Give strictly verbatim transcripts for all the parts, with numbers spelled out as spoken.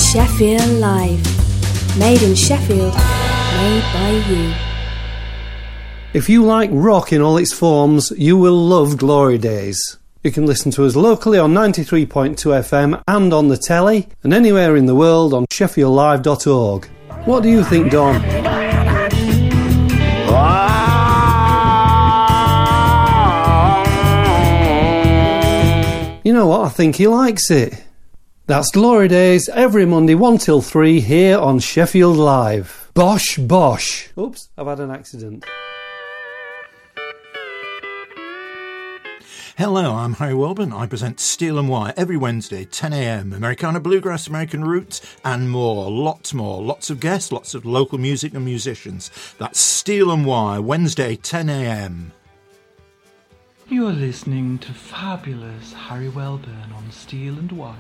Sheffield Live. Made in Sheffield, made by you. If you like rock in all its forms, you will love Glory Days. You can listen to us locally on ninety-three point two F M and on the telly, and anywhere in the world on sheffield live dot org. What do you think, Don? You know what? I think he likes it. That's Glory Days every Monday one till three here on Sheffield Live. Bosh, bosh. Oops, I've had an accident. Hello, I'm Harry Welburn. I present Steel and Wire every Wednesday, ten a.m. Americana Bluegrass, American Roots, and more. Lots more. Lots of guests, lots of local music and musicians. That's Steel and Wire, Wednesday, ten a.m. You're listening to fabulous Harry Welburn on Steel and Wire.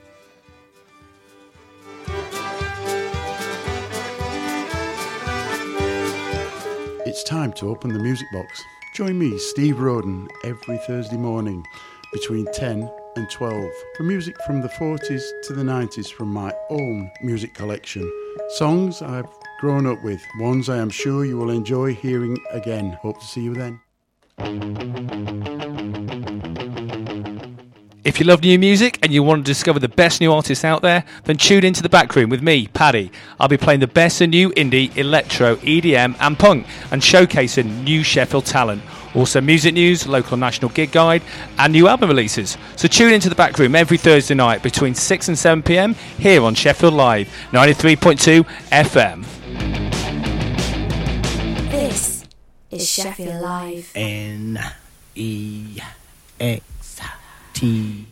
It's time to open the music box. Join me, Steve Roden, every Thursday morning between ten and twelve for music from the forties to the nineties from my own music collection. Songs I've grown up with, ones I am sure you will enjoy hearing again. Hope to see you then. If you love new music and you want to discover the best new artists out there, then tune into The Back Room with me, Paddy. I'll be playing the best of new indie, electro, E D M and punk and showcasing new Sheffield talent. Also music news, local and national gig guide and new album releases. So tune into The Back Room every Thursday night between six and seven p.m. here on Sheffield Live, ninety-three point two F M. This is Sheffield Live. N E X T.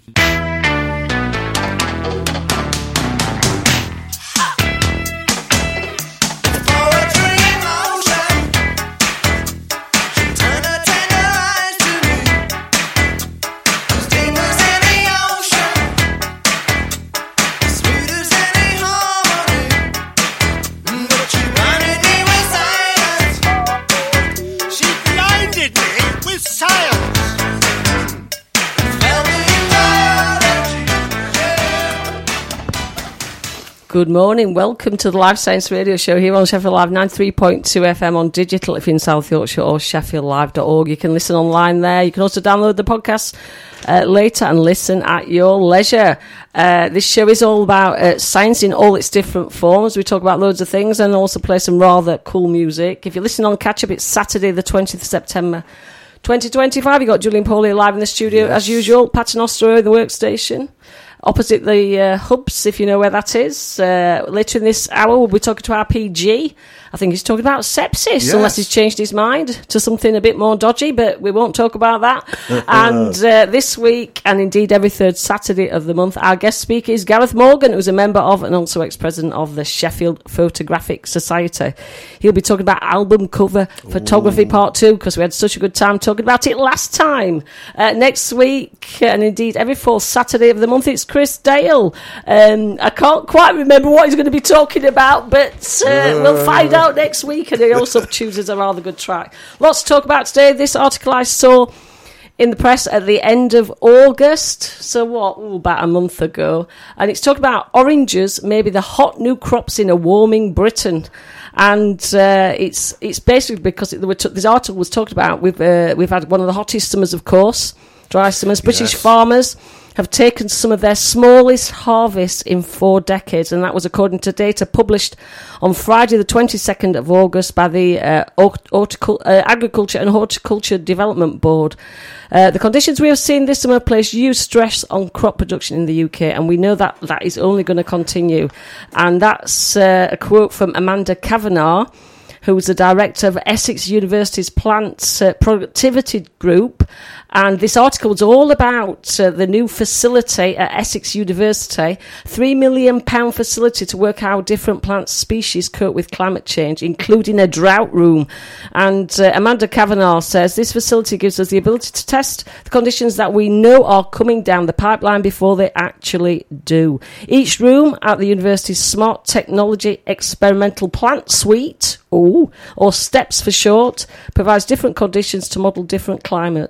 Good morning, welcome to the Live Science Radio Show here on Sheffield Live ninety-three point two F M on digital if you're in South Yorkshire or sheffield live dot org. You can listen online there. You can also download the podcast uh, later and listen at your leisure. Uh, this show is all about uh, science in all its different forms. We talk about loads of things and also play some rather cool music. If you're listening on Catch Up, it's Saturday the twentieth of September twenty twenty-five. You've got Julian Pauly live in the studio Yes. as usual. Paternoster in the workstation. Opposite the uh, hubs, if you know where that is. Uh, later in this hour, we'll be talking to R P G. I think he's talking about sepsis, Yes. unless he's changed his mind to something a bit more dodgy, but we won't talk about that. and uh, this week, and indeed every third Saturday of the month, our guest speaker is Gareth Morgan, who's a member of and also ex-president of the Sheffield Photographic Society. He'll be talking about album cover photography Ooh. part two, because we had such a good time talking about it last time. Uh, next week, and indeed every fourth Saturday of the month, it's Chris Dale. Um, I can't quite remember what he's going to be talking about, but uh, we'll find out next week, and he also chooses a rather good track. Lots to talk about today. This article I saw in the press at the end of August, so what, Ooh, about a month ago, and it's talking about oranges, maybe the hot new crops in a warming Britain. And uh, it's it's basically because it, t- this article was talking about, we've, uh, we've had one of the hottest summers, of course, dry summers. British Yes. farmers have taken some of their smallest harvests in four decades, and that was according to data published on Friday the twenty-second of August by the uh, Horticul- uh, Agriculture and Horticulture Development Board. Uh, the conditions we have seen this summer place huge stress on crop production in the U K, and we know that that is only going to continue. And that's uh, a quote from Amanda Kavanagh, who was the director of Essex University's Plant uh, Productivity Group. And this article was all about uh, the new facility at Essex University, three million pounds facility to work how different plant species cope with climate change, including a drought room. And uh, Amanda Kavanagh says this facility gives us the ability to test the conditions that we know are coming down the pipeline before they actually do. Each room at the university's Smart Technology Experimental Plant Suite, ooh, or STEPS for short, provides different conditions to model different climates.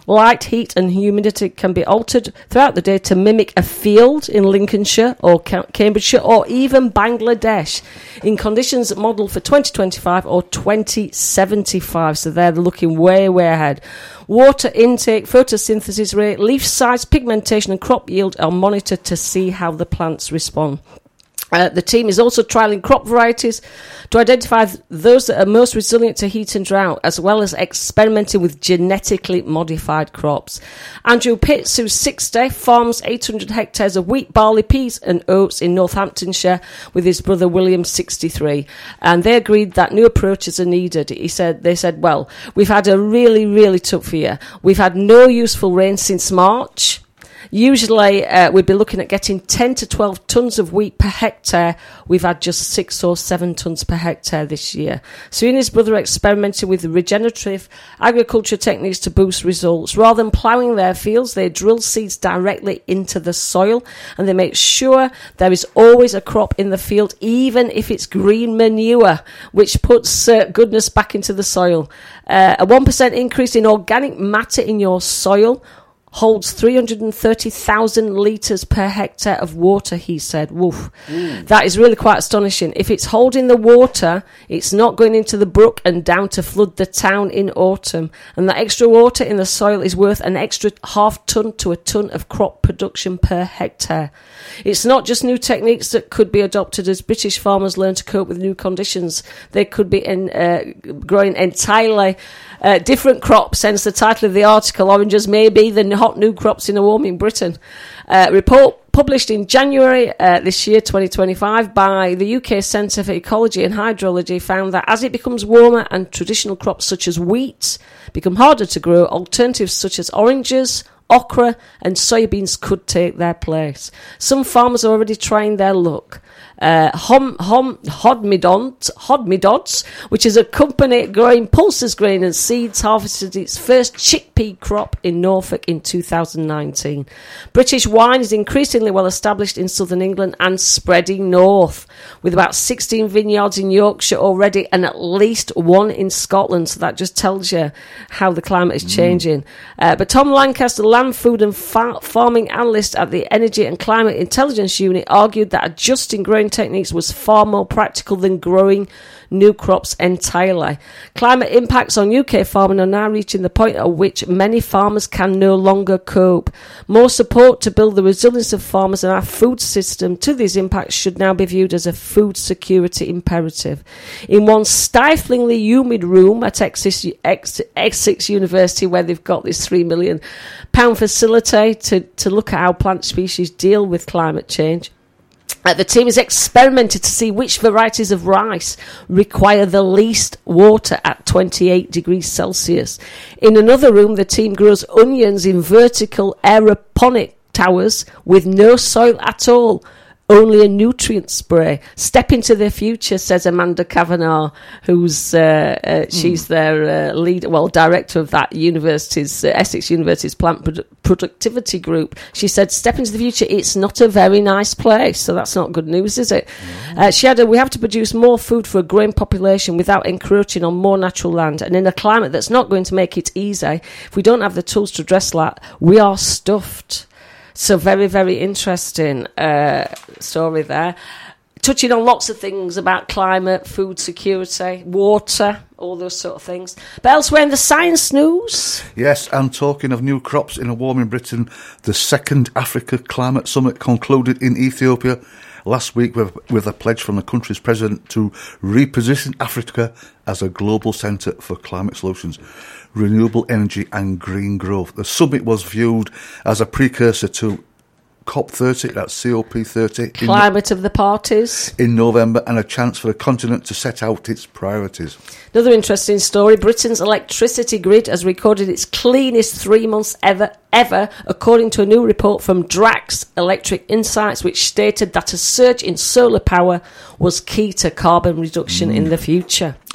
Light, heat and humidity can be altered throughout the day to mimic a field in Lincolnshire or Cambridgeshire or even Bangladesh in conditions modelled for twenty twenty-five or twenty seventy-five. So they're looking way, way ahead. Water intake, photosynthesis rate, leaf size, pigmentation and crop yield are monitored to see how the plants respond. Uh, the team is also trialling crop varieties to identify th- those that are most resilient to heat and drought, as well as experimenting with genetically modified crops. Andrew Pitts, who's sixty, farms eight hundred hectares of wheat, barley, peas and oats in Northamptonshire with his brother William, sixty-three. And they agreed that new approaches are needed. He said, they said, well, we've had a really, really tough year. We've had no useful rain since March. Usually uh, we'd be looking at getting ten to twelve tonnes of wheat per hectare. We've had just six or seven tonnes per hectare this year. So he and his brother experimented with regenerative agriculture techniques to boost results. Rather than ploughing their fields, they drill seeds directly into the soil and they make sure there is always a crop in the field, even if it's green manure, which puts uh, goodness back into the soil. Uh, a one percent increase in organic matter in your soil holds three hundred thirty thousand litres per hectare of water, he said. Woof. Mm. That is really quite astonishing. If it's holding the water, it's not going into the brook and down to flood the town in autumn. And that extra water in the soil is worth an extra half tonne to a tonne of crop production per hectare. It's not just new techniques that could be adopted as British farmers learn to cope with new conditions. They could be in, uh, growing entirely uh, different crops, hence the title of the article, Oranges May Be the Hot New Crops in a Warming Britain. Uh, report published in January uh, this year, twenty twenty-five, by the U K Centre for Ecology and Hydrology found that as it becomes warmer and traditional crops such as wheat become harder to grow, alternatives such as oranges, okra and soybeans could take their place. Some farmers are already trying their luck. Uh, Hom, Hom, Hodmedont, Hodmedots, which is a company growing pulses grain and seeds, harvested its first chickpea crop in Norfolk in two thousand nineteen. British wine is increasingly well established in southern England and spreading north, with about sixteen vineyards in Yorkshire already and at least one in Scotland. So that just tells you how the climate is mm. changing. Uh, but Tom Lancaster, land, food and far- farming analyst at the Energy and Climate Intelligence Unit, argued that adjusting growing techniques was far more practical than growing new crops entirely. Climate impacts on U K farming are now reaching the point at which many farmers can no longer cope. More support to build the resilience of farmers and our food system to these impacts should now be viewed as a food security imperative. In one stiflingly humid room at Essex, Essex University, where they've got this three million pound facility to, to look at how plant species deal with climate change, Uh, the team has experimented to see which varieties of rice require the least water at twenty-eight degrees Celsius. In another room, the team grows onions in vertical aeroponic towers with no soil at all, only a nutrient spray. Step into the future, says Amanda Kavanagh, who's uh, uh, she's mm. their uh, lead, well, director of that university's uh, Essex University's plant Pro- productivity group. She said, "Step into the future. It's not a very nice place." So that's not good news, is it? Mm. Uh, she added, "We have to produce more food for a growing population without encroaching on more natural land, and in a climate that's not going to make it easy. If we don't have the tools to address that, we are stuffed." So very, very interesting uh, story there. Touching on lots of things about climate, food security, water, all those sort of things. But elsewhere in the science news... Yes, and talking of new crops in a warming Britain, the second Africa Climate Summit concluded in Ethiopia last week with, with a pledge from the country's president to reposition Africa as a global centre for climate solutions, renewable energy and green growth. The summit was viewed as a precursor to COP thirty, that's C O P thirty. Climate in, of the parties. In November, and a chance for the continent to set out its priorities. Another interesting story, Britain's electricity grid has recorded its cleanest three months ever, ever, according to a new report from Drax Electric Insights, which stated that a surge in solar power was key to carbon reduction mm. in the future.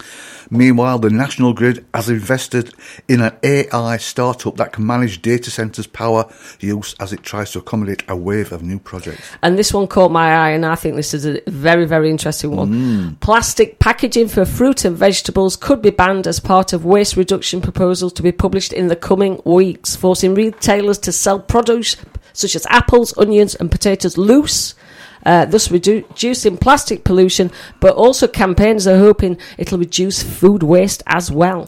Meanwhile, the National Grid has invested in an A I startup that can manage data centres' power use as it tries to accommodate a wave of new projects. And this one caught my eye, and I think this is a very, very interesting one. Mm. Plastic packaging for fruit and vegetables could be banned as part of waste reduction proposals to be published in the coming weeks, forcing retailers to sell produce such as apples, onions and potatoes loose, Uh, thus redu- reducing plastic pollution, but also campaigners are hoping it'll reduce food waste as well.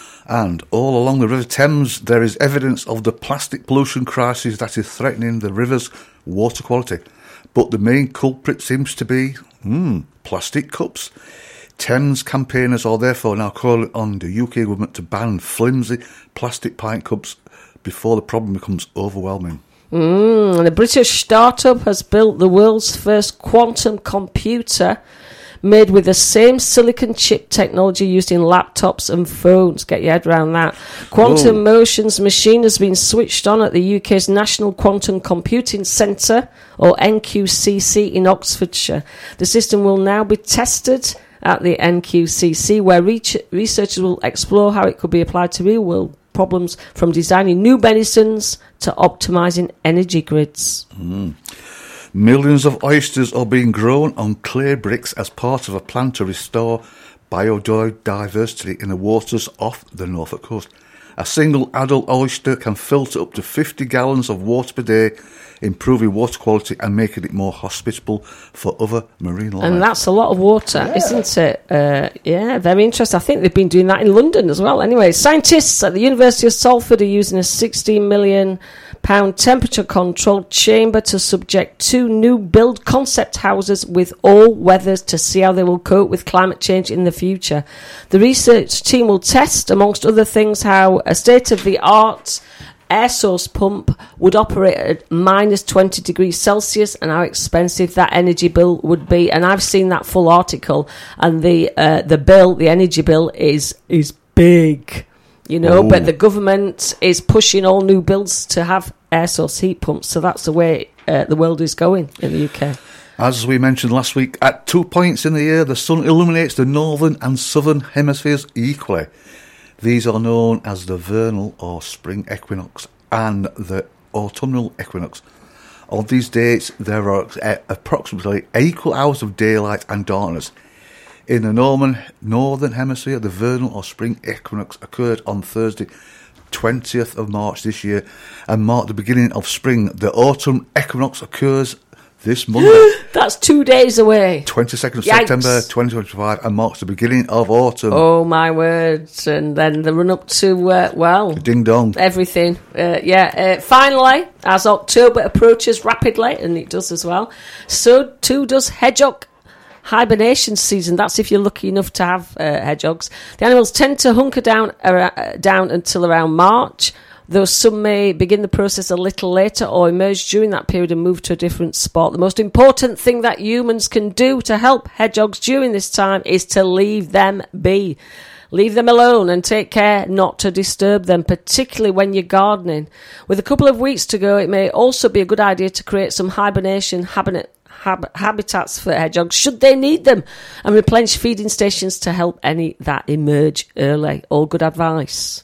And all along the River Thames, there is evidence of the plastic pollution crisis that is threatening the river's water quality. But the main culprit seems to be mm, plastic cups. Thames campaigners are therefore now calling on the U K government to ban flimsy plastic pint cups before the problem becomes overwhelming. Mm, and a British startup has built the world's first quantum computer made with the same silicon chip technology used in laptops and phones. Get your head around that. Quantum Whoa. Motion's machine has been switched on at the U K's National Quantum Computing Centre, or N Q C C, in Oxfordshire. The system will now be tested at the N Q C C, where re- researchers will explore how it could be applied to real-world problems, from designing new medicines to optimising energy grids. Mm. Millions of oysters are being grown on clay bricks as part of a plan to restore biodiversity in the waters off the Norfolk coast. A single adult oyster can filter up to fifty gallons of water per day, improving water quality and making it more hospitable for other marine life. And that's a lot of water, yeah. isn't it? Uh, yeah, very interesting. I think they've been doing that in London as well. Anyway, scientists at the University of Salford are using a sixteen million pound temperature-controlled chamber to subject two new build concept houses with all weathers to see how they will cope with climate change in the future. The research team will test, amongst other things, how a state-of-the-art air source pump would operate at minus twenty degrees Celsius and how expensive that energy bill would be. And I've seen that full article, and the uh, the bill, the energy bill, is is big, you know. Ooh. But the government is pushing all new builds to have air source heat pumps, so that's the way uh, the world is going in the U K. As we mentioned last week, at two points in the year, the sun illuminates the northern and southern hemispheres equally. These are known as the vernal or spring equinox and the autumnal equinox. On these dates, there are uh, approximately equal hours of daylight and darkness. In the Norman, northern hemisphere, the vernal or spring equinox occurred on Thursday, twentieth of March this year, and marked the beginning of spring. The autumn equinox occurs this Monday. That's two days away. twenty-second of Yikes. September twenty twenty-five, and marks the beginning of autumn. Oh my words. And then the run up to, uh, well, ding dong. Everything. Uh, yeah. Uh, finally, as October approaches rapidly, and it does as well, so too does hedgehog hibernation season. That's if you're lucky enough to have uh, hedgehogs. The animals tend to hunker down, uh, down until around March, though some may begin the process a little later or emerge during that period and move to a different spot. The most important thing that humans can do to help hedgehogs during this time is to leave them be. Leave them alone and take care not to disturb them, particularly when you're gardening. With a couple of weeks to go, it may also be a good idea to create some hibernation habit, hab, habitats for hedgehogs, should they need them, and replenish feeding stations to help any that emerge early. All good advice.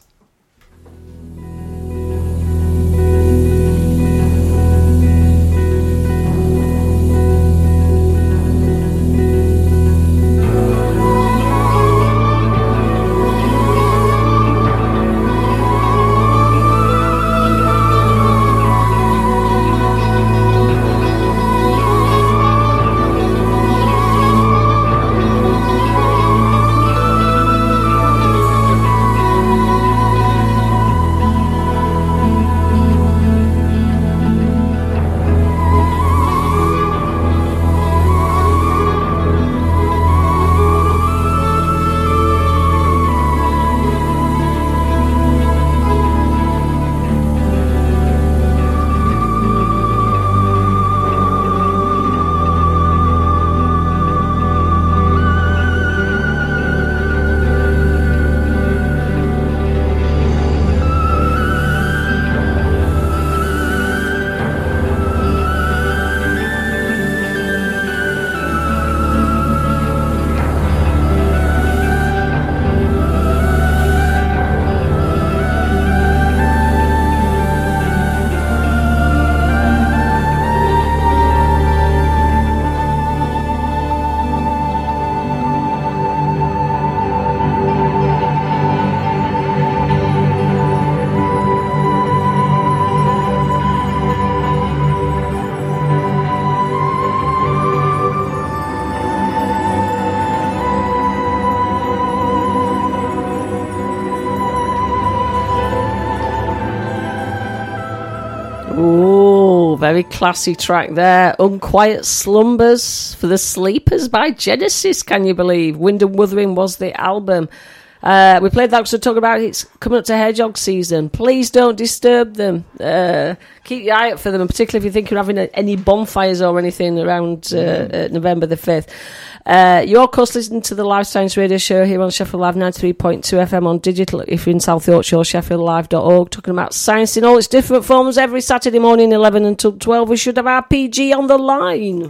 very classy track there. Unquiet Slumbers for the Sleepers by Genesis, can you believe? Wind and Wuthering was the album. Uh, we played that because we're talking about it's coming up to hedgehog season. Please don't disturb them. Uh, keep your eye out for them, and particularly if you think you're having a, any bonfires or anything around uh, uh, November the fifth. Uh, you're, of course, listening to the Live Science Radio Show here on Sheffield Live ninety-three point two F M on digital. If you're in South Yorkshire, sheffield live dot org, talking about science in all its different forms every Saturday morning, eleven until twelve. We should have R P G on the line.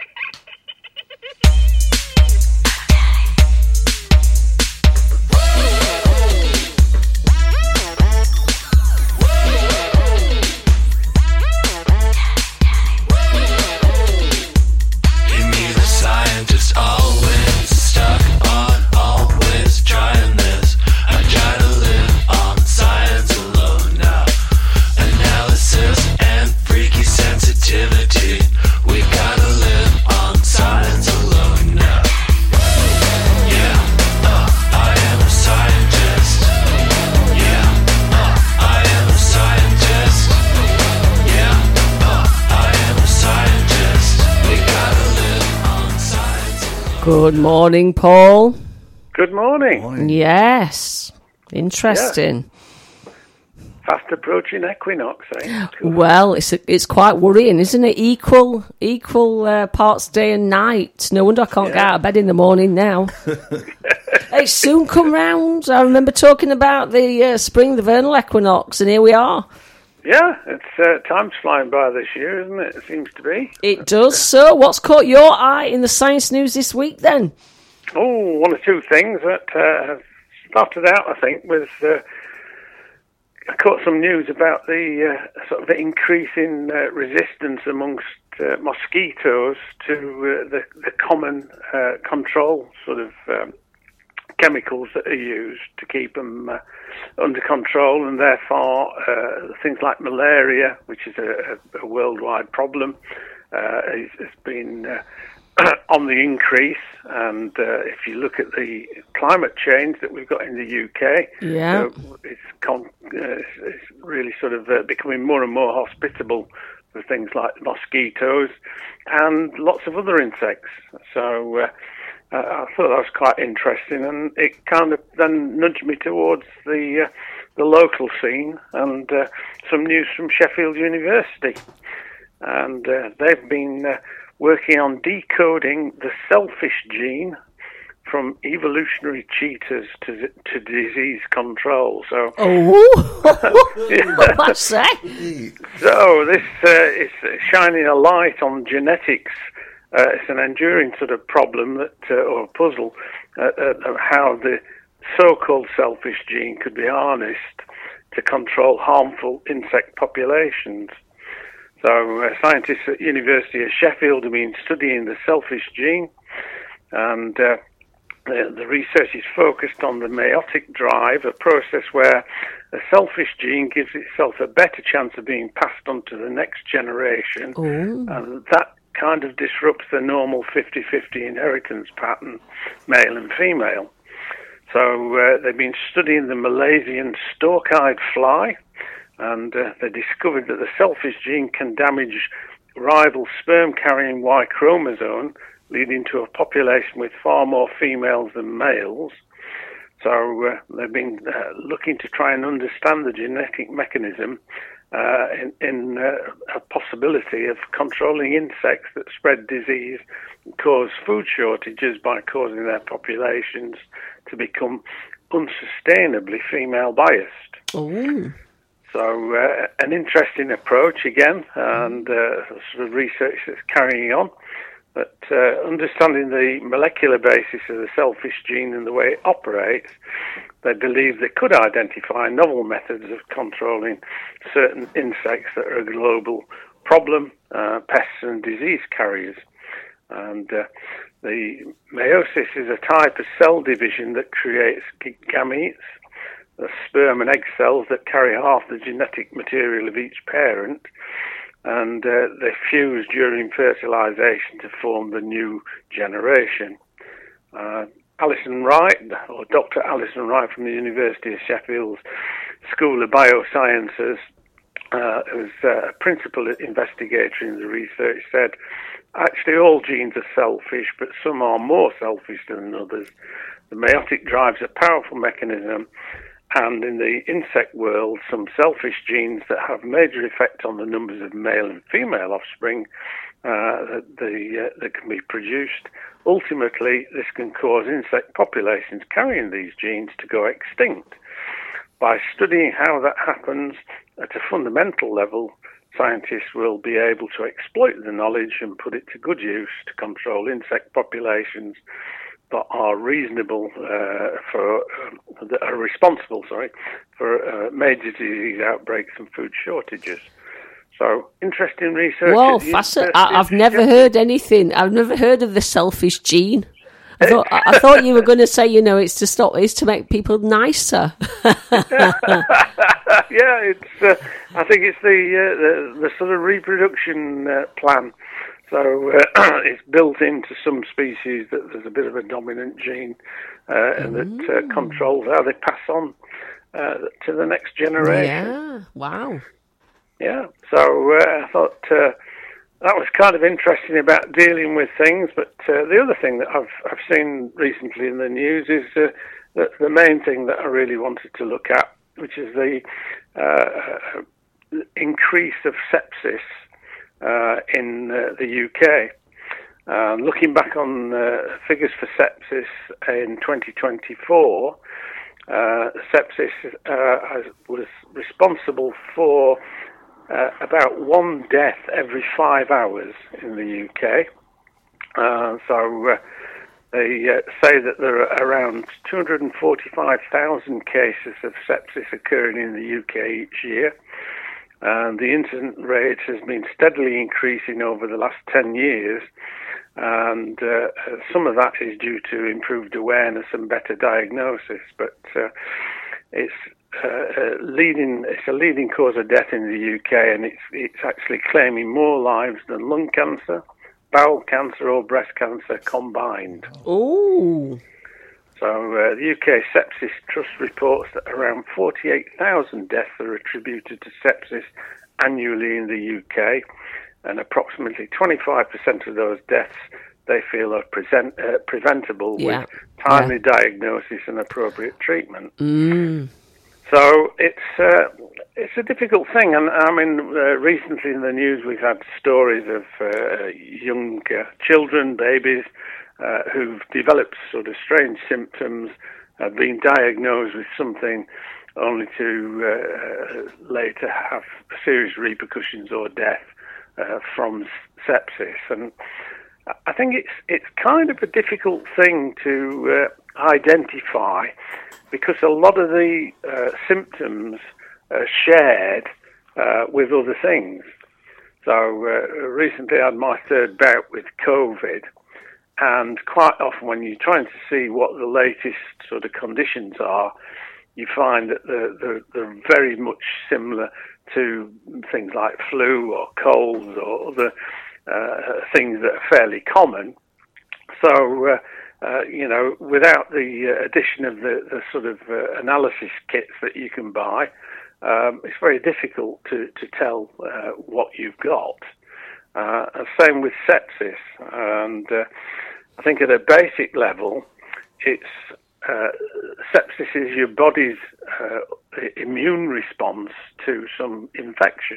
Good morning, Paul. Good morning. morning. Yes. Interesting. Yeah. Fast approaching equinox, eh? Well, it's it's quite worrying, isn't it? Equal equal uh, parts day and night. No wonder I can't yeah. get out of bed in the morning now. It's soon come round. I remember talking about the uh, spring, the vernal equinox, and here we are. Yeah, it's uh, time's flying by this year, isn't it? It seems to be. It does. So, what's caught your eye in the science news this week, then? Oh, one or two things that uh, have started out, I think, with... Uh, I caught some news about the uh, sort of increase in uh, resistance amongst uh, mosquitoes to uh, the, the common uh, control sort of um, chemicals that are used to keep them uh, under control, and therefore uh, things like malaria, which is a, a worldwide problem, uh, has, has been uh, on the increase. And uh, if you look at the climate change that we've got in the U K, yeah. uh, it's, con- uh, it's really sort of uh, becoming more and more hospitable for things like mosquitoes and lots of other insects. So uh, uh, I thought that was quite interesting, and it kind of then nudged me towards the uh, the local scene and uh, some news from Sheffield University. And uh, they've been uh, working on decoding the selfish gene from evolutionary cheaters to to disease control. So, oh, yeah. What's that? So this uh, is shining a light on genetics. Uh, it's an enduring sort of problem that, uh, or puzzle, uh, uh, of how the so-called selfish gene could be harnessed to control harmful insect populations. So uh, scientists at University of Sheffield have been studying the selfish gene, and uh, the, the research is focused on the meiotic drive, a process where a selfish gene gives itself a better chance of being passed on to the next generation, Ooh. and that kind of disrupts the normal fifty-fifty inheritance pattern, male and female. So uh, they've been studying the Malaysian stork-eyed fly, and uh, they discovered that the selfish gene can damage rival sperm-carrying Y chromosome, leading to a population with far more females than males. So uh, they've been uh, looking to try and understand the genetic mechanism uh, in, in uh, a possibility of controlling insects that spread disease and cause food shortages by causing their populations to become unsustainably female biased. Ooh. So uh, an interesting approach again, and uh, sort of research that's carrying on. But uh, understanding the molecular basis of the selfish gene and the way it operates, they believe they could identify novel methods of controlling certain insects that are a global problem, uh, pests and disease carriers. And uh, the meiosis is a type of cell division that creates gametes, the sperm and egg cells that carry half the genetic material of each parent, and uh, they fuse during fertilization to form the new generation. Uh, Alison Wright, or Doctor Alison Wright from the University of Sheffield's School of Biosciences, uh, who's uh, a principal investigator in the research, said actually all genes are selfish, but some are more selfish than others. The meiotic drive's a powerful mechanism, and in the insect world, some selfish genes that have major effect on the numbers of male and female offspring uh, that, the, uh, that can be produced. Ultimately, this can cause insect populations carrying these genes to go extinct. By studying how that happens at a fundamental level, scientists will be able to exploit the knowledge and put it to good use to control insect populations that are reasonable uh, for um, that are responsible, sorry, for uh, major disease outbreaks and food shortages. So interesting research. Whoa, fascinating! I've never heard anything. I've never heard of the selfish gene. I thought I thought you were going to say, you know, it's to stop, it's to make people nicer. Yeah, it's. Uh, I think it's the, uh, the the sort of reproduction uh, plan. So uh, it's built into some species that there's a bit of a dominant gene, uh, and that uh, controls how they pass on uh, to the next generation. Yeah, wow. Yeah, so uh, I thought uh, that was kind of interesting about dealing with things. But uh, the other thing that I've I've seen recently in the news is uh, that the main thing that I really wanted to look at, which is the uh, increase of sepsis uh, in uh, the U K. Uh, looking back on uh, figures for sepsis in twenty twenty-four, uh, sepsis uh, was responsible for uh, about one death every five hours in the U K. Uh, so uh, they uh, say that there are around two hundred forty-five thousand cases of sepsis occurring in the U K each year. And the incident rate has been steadily increasing over the last ten years. And uh, some of that is due to improved awareness and better diagnosis. But uh, it's uh, leading, it's a leading cause of death in the U K, and it's, it's actually claiming more lives than lung cancer, bowel cancer or breast cancer combined. Oh. So uh, the U K Sepsis Trust reports that around forty-eight thousand deaths are attributed to sepsis annually in the U K, and approximately twenty-five percent of those deaths they feel are present, uh, preventable Yeah. with timely Yeah. diagnosis and appropriate treatment. Mm. So it's uh, it's a difficult thing, and I mean, uh, recently in the news we've had stories of uh, young uh, children, babies, uh, who've developed sort of strange symptoms, have been diagnosed with something, only to uh, later have serious repercussions or death uh, from sepsis. And I think it's it's kind of a difficult thing to uh, identify, because a lot of the uh, symptoms are shared uh, with other things. So uh, recently I had my third bout with COVID, and quite often when you're trying to see what the latest sort of conditions are, you find that they're, they're, they're very much similar to things like flu or colds or other uh, things that are fairly common. So, uh, uh, you know, without the uh, addition of the, the sort of uh, analysis kits that you can buy, um, it's very difficult to, to tell uh, what you've got. Uh, same with sepsis. And uh, I think at a basic level, it's uh, sepsis is your body's uh, immune response to some infection.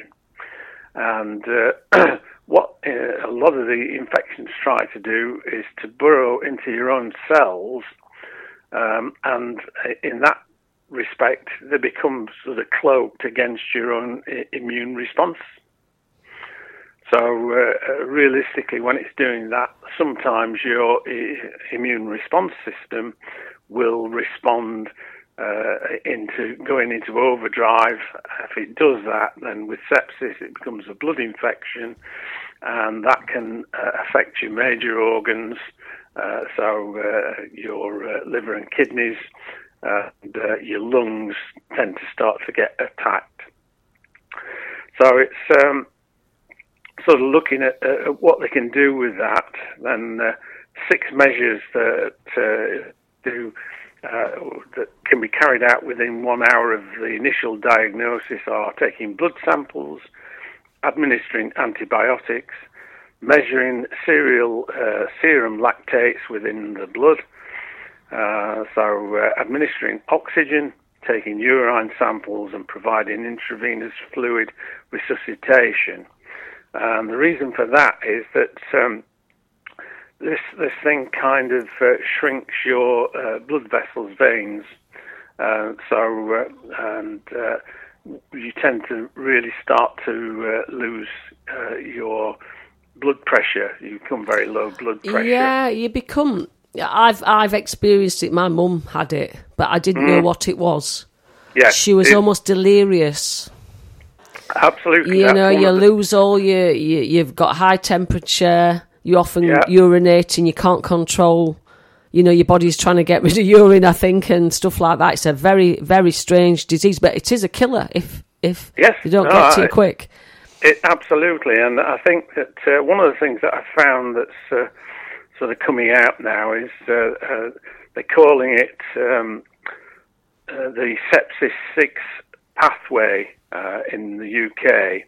And uh, what uh, a lot of the infections try to do is to burrow into your own cells, um, and in that respect, they become sort of cloaked against your own I- immune response. So uh, realistically, when it's doing that, sometimes your I- immune response system will respond uh, into going into overdrive. If it does that, then with sepsis, it becomes a blood infection, and that can uh, affect your major organs, uh, so uh, your uh, liver and kidneys, uh, and uh, your lungs tend to start to get attacked. So it's um, sort of looking at uh, what they can do with that. Then uh, six measures that uh, do uh, that can be carried out within one hour of the initial diagnosis are taking blood samples, administering antibiotics, measuring serial uh, serum lactates within the blood, uh, so uh, administering oxygen, taking urine samples and providing intravenous fluid resuscitation. And the reason for that is that um, this this thing kind of uh, shrinks your uh, blood vessels, veins, uh, so uh, and uh, you tend to really start to uh, lose uh, your blood pressure. You become very low blood pressure. Yeah, you become. I've I've experienced it. My mum had it, but I didn't mm. know what it was. Yeah, she was it, almost delirious. Absolutely, you know, you lose all your. You, you've got high temperature. You often yeah. urinate and you can't control. You know, your body's trying to get rid of urine, I think, and stuff like that. It's a very, very strange disease, but it is a killer if if yes, you don't no, get to I, it quick. It, absolutely, and I think that uh, one of the things that I found that's uh, sort of coming out now is uh, uh, they're calling it um, uh, the sepsis six pathway uh, in the U K.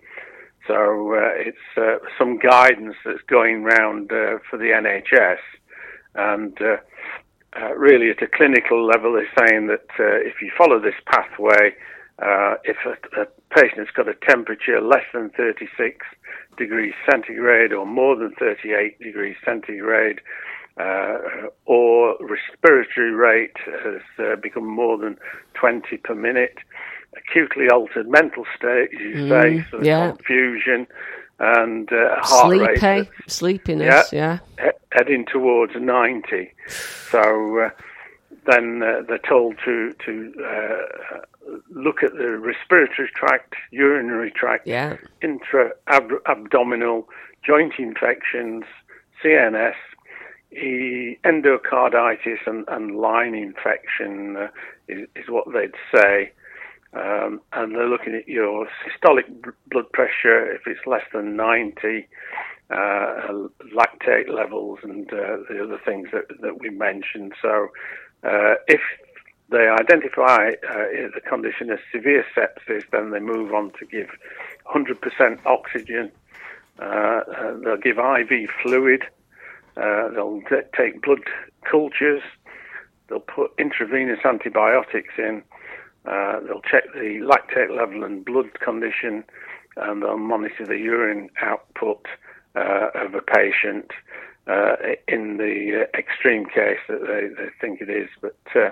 So uh, it's uh, some guidance that's going round uh, for the N H S, and uh, uh, really at a clinical level they're saying that uh, if you follow this pathway, uh, if a, a patient's got a temperature less than thirty-six degrees centigrade or more than thirty-eight degrees centigrade, uh, or respiratory rate has uh, become more than twenty per minute, acutely altered mental state, you mm, say, sort of yeah. confusion, and uh, heart Sleepy, rate. sleepiness, yeah. yeah. He- heading towards ninety. So uh, then uh, they're told to, to uh, look at the respiratory tract, urinary tract, yeah. intra-abdominal, joint infections, C N S, e- endocarditis, and, and line infection uh, is, is what they'd say. Um, and they're looking at your systolic b- blood pressure if it's less than ninety, uh, lactate levels, and uh, the other things that, that we mentioned. So uh, if they identify uh, the condition as severe sepsis, then they move on to give one hundred percent oxygen. Uh, uh, they'll give I V fluid. Uh, they'll t- take blood cultures. They'll put intravenous antibiotics in. Uh, they'll check the lactate level and blood condition, and they'll monitor the urine output uh, of a patient uh, in the uh, extreme case that they, they think it is. But uh,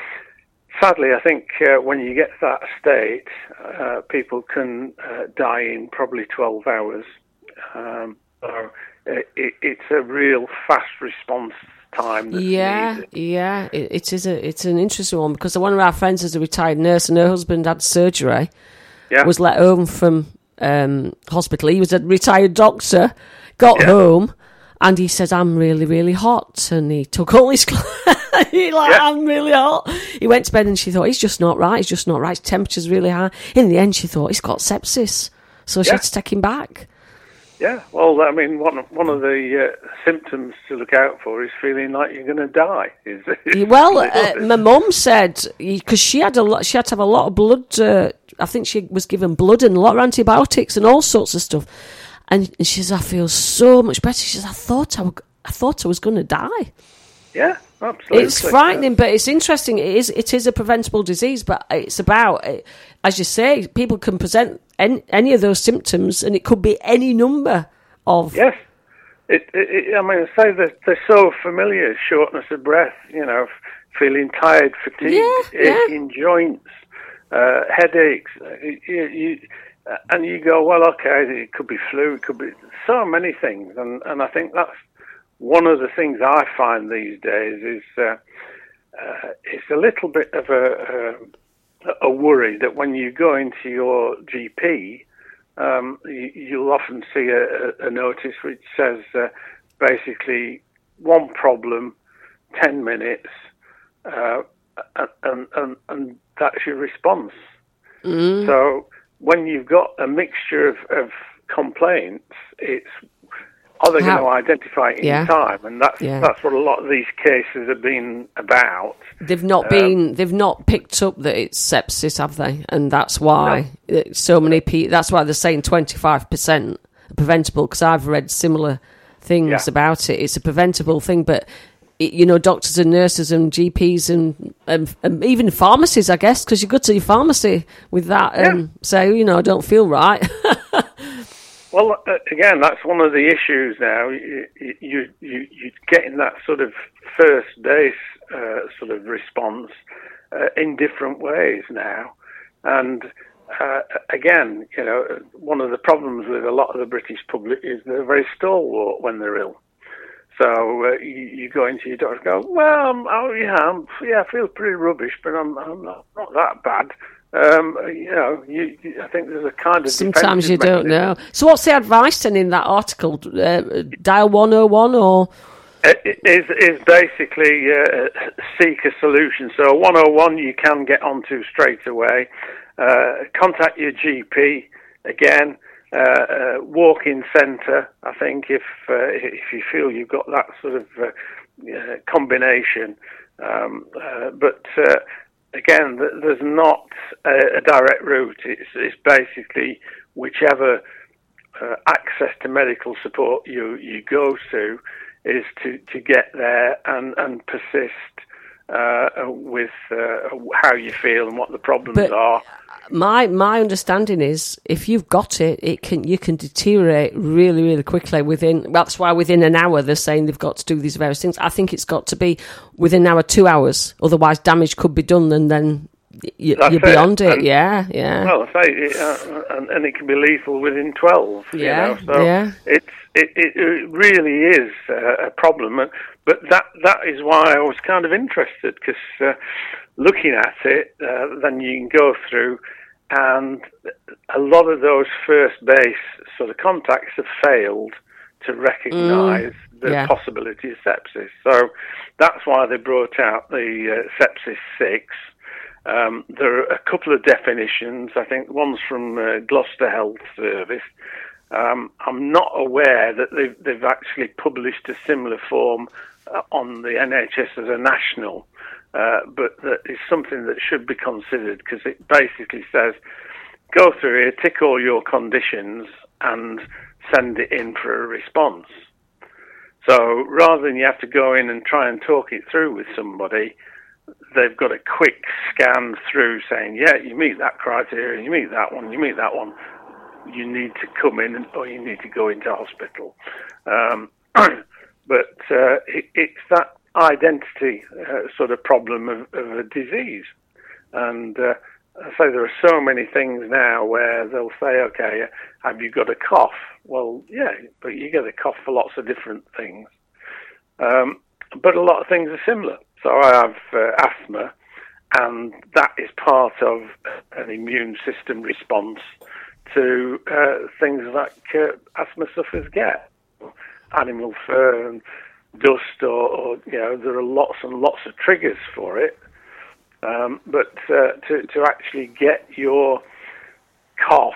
sadly, I think uh, when you get to that state, uh, people can uh, die in probably twelve hours. Um, so it, it's a real fast response time. Yeah, needed. yeah, it, it is a it's an interesting one, because one of our friends is a retired nurse, and her husband had surgery. Yeah. Was let home from um, hospital. He was a retired doctor. Got yeah. home, and he says, "I'm really, really hot." And he took all his clothes. He like, yeah. "I'm really hot." He went to bed, and she thought, "He's just not right. He's just not right. His temperature's really high." In the end, she thought he's got sepsis, so she yeah. had to take him back. Yeah, well, I mean, one one of the uh, symptoms to look out for is feeling like you're going to die. Is, is well, uh, my mum said, because she had a lot, she had to have a lot of blood. Uh, I think she was given blood and a lot of antibiotics and all sorts of stuff. And she says, "I feel so much better." She says, "I thought I, w- I thought I was going to die." Yeah, absolutely. It's frightening, but it's interesting. It is it is a preventable disease, but it's about, as you say, people can present any, any of those symptoms, and it could be any number of... Yes. It, it, I mean, I say that they're so familiar: shortness of breath, you know, feeling tired, fatigued, yeah, aching yeah. joints, uh, headaches. You, you, and you go, well, okay, it could be flu, it could be so many things, and, and I think that's one of the things I find these days is uh, uh, it's a little bit of a, a, a worry that when you go into your G P, um, you, you'll often see a, a notice which says uh, basically one problem, ten minutes, uh, and, and, and that's your response. Mm. So when you've got a mixture of, of complaints, it's are they How? going to identify it in Yeah. time? And that's Yeah. that's what a lot of these cases have been about. They've not Um, been. They've not picked up that it's sepsis, have they? And that's why uh, so many people. That's why they're saying twenty-five percent preventable. Because I've read similar things Yeah. about it. It's a preventable thing, but it, you know, doctors and nurses and G Ps and, and, and even pharmacies, I guess, because you go to your pharmacy with that and say, you know, I don't feel right. Well, uh, again, that's one of the issues now. You, you, you, you're getting that sort of first base uh, sort of response uh, in different ways now. And uh, again, you know, one of the problems with a lot of the British public is they're very stalwart when they're ill. So uh, you, you go into your doctor and go, well, I'm, oh yeah, I'm, yeah, I feel pretty rubbish, but I'm, I'm not, not that bad. Um, you know, you, you, I think there's a kind of Sometimes you defensive don't know. So what's the advice then in that article? Uh, dial one oh one or? It is is basically uh, seek a solution. So one oh one you can get onto straight away. Uh, contact your G P again. Uh, uh, walk-in centre. I think if uh, if you feel you've got that sort of uh, uh, combination, um, uh, but. Uh, Again, there's not a, a direct route. It's, it's basically whichever uh, access to medical support you, you go to is to, to get there and, and persist uh, with uh, how you feel and what the problems But are. My my understanding is if you've got it, it can you can deteriorate really really quickly within. That's why within an hour they're saying they've got to do these various things. I think it's got to be within an hour, two hours. Otherwise, damage could be done, and then you, That's you're beyond it. it. And, yeah, yeah. Well, I say, uh, and, and it can be lethal within twelve. Yeah, you know? So yeah. It's it, it, it really is uh, a problem, but that that is why I was kind of interested because uh, looking at it, uh, then you can go through. And a lot of those first base sort of contacts have failed to recognise Mm, the yeah. possibility of sepsis. So that's why they brought out the uh, Sepsis six. Um, there are a couple of definitions. I think one's from uh, Gloucester Health Service. Um, I'm not aware that they've, they've actually published a similar form uh, on the N H S as a national. Uh, but that is something that should be considered because it basically says, go through here, tick all your conditions and send it in for a response. So rather than you have to go in and try and talk it through with somebody, they've got a quick scan through saying, yeah, you meet that criteria, you meet that one, you meet that one, you need to come in or you need to go into hospital. Um, but uh, it, it's that identity uh, sort of problem of, of a disease. And uh, I say there are so many things now where they'll say, okay, have you got a cough? Well, yeah, but you get a cough for lots of different things. Um, but a lot of things are similar. So I have uh, asthma, and that is part of an immune system response to uh, things like uh, asthma sufferers get. Animal fur and dust, or, or you know, there are lots and lots of triggers for it. Um, but uh, to to actually get your cough